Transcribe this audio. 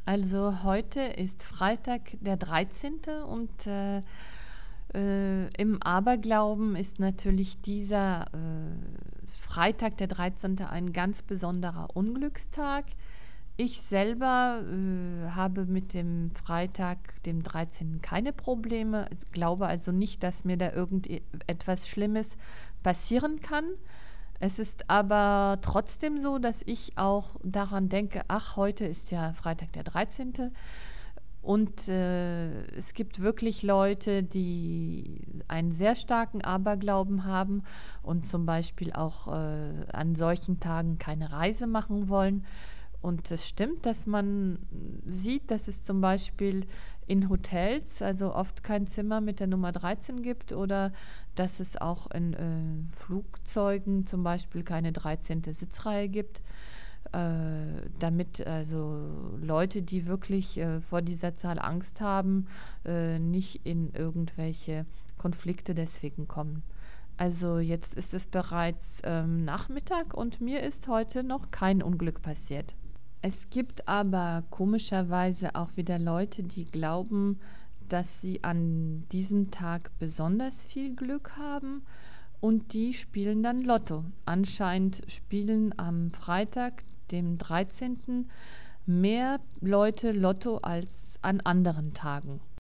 Also heute ist Freitag der 13. und im Aberglauben ist natürlich dieser Freitag der 13. ein ganz besonderer Unglückstag. Ich selber habe mit dem Freitag, dem 13. keine Probleme. Ich glaube also nicht, dass mir da irgendetwas Schlimmes passieren kann. Es ist aber trotzdem so, dass ich auch daran denke, ach, heute ist ja Freitag der 13. Und es gibt wirklich Leute, die einen sehr starken Aberglauben haben und zum Beispiel auch an solchen Tagen keine Reise machen wollen. Und es stimmt, dass man sieht, dass es zum Beispiel in Hotels also oft kein Zimmer mit der Nummer 13 gibt oder dass es auch in Flugzeugen zum Beispiel keine 13. Sitzreihe gibt, damit also Leute, die wirklich vor dieser Zahl Angst haben, nicht in irgendwelche Konflikte deswegen kommen. Also jetzt ist es bereits Nachmittag und mir ist heute noch kein Unglück passiert. Es gibt aber komischerweise auch wieder Leute, die glauben, dass sie an diesem Tag besonders viel Glück haben und die spielen dann Lotto. Anscheinend spielen am Freitag, dem 13., mehr Leute Lotto als an anderen Tagen.